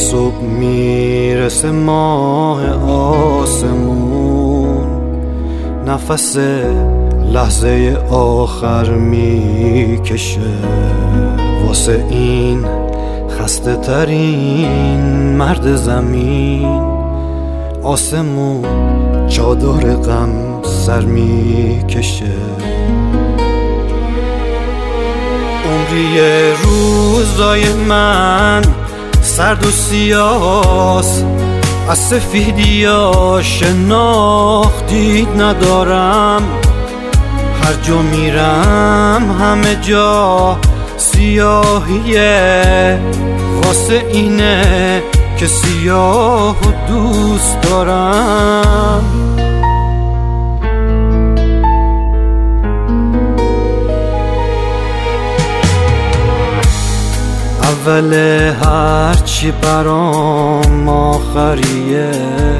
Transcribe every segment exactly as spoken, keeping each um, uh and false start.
صبح میرسه ماه آسمون، نفس لحظه آخر میکشه واسه این خسته ترین مرد زمین. آسمون چادر غم سر میکشه. عمری روزای من سرد و سیاس، از سفیدیا شناختی ندارم. هر جا میرم همه جا سیاهیه، واسه اینه که سیاه و دوست دارم. اول هرچی برام آخریه،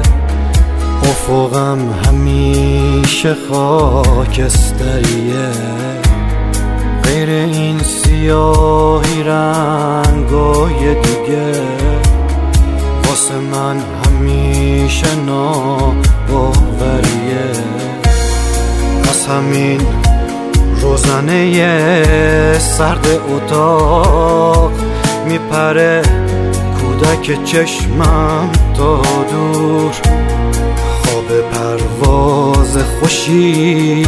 افقم همیشه خاکستریه. غیر این سیاهی رنگای دیگه واسه من همیشه ناباوریه. از همین روزنه سرد اتاق میپره کودک چشمم تا دور. خواب پرواز خوشی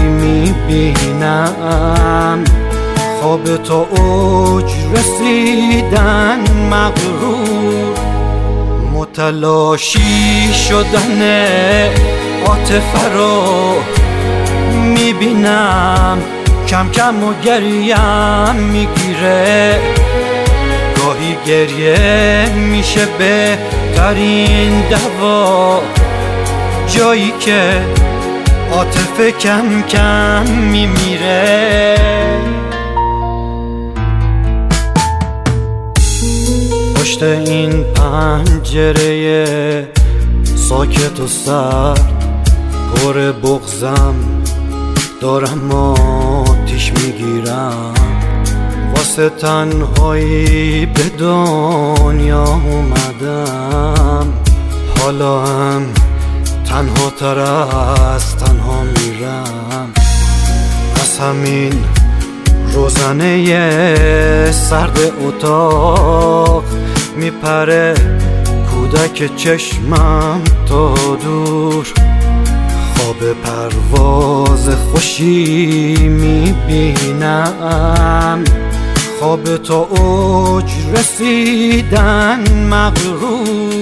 میبینم، خواب تا اوج رسیدن مغرور. متلاشی شدن عاطفه رو میبینم، کم کم و گریم میگیره. گاهی گریه میشه بهترین دوا، جایی که عاطفه کم کم میمیره. پشت این پنجره ساکت و سرد پر بغضم دارم آتیش میگیرم. واسه تنهایی به دنیا اومدم، حالا هم تنها تر از تنها میرم. از همین روزنه سرد اتاق میپره کودک چشمم تا دور. خواب پرواز خوشی میبینم، خواب تا اوج رسیدن مغرور.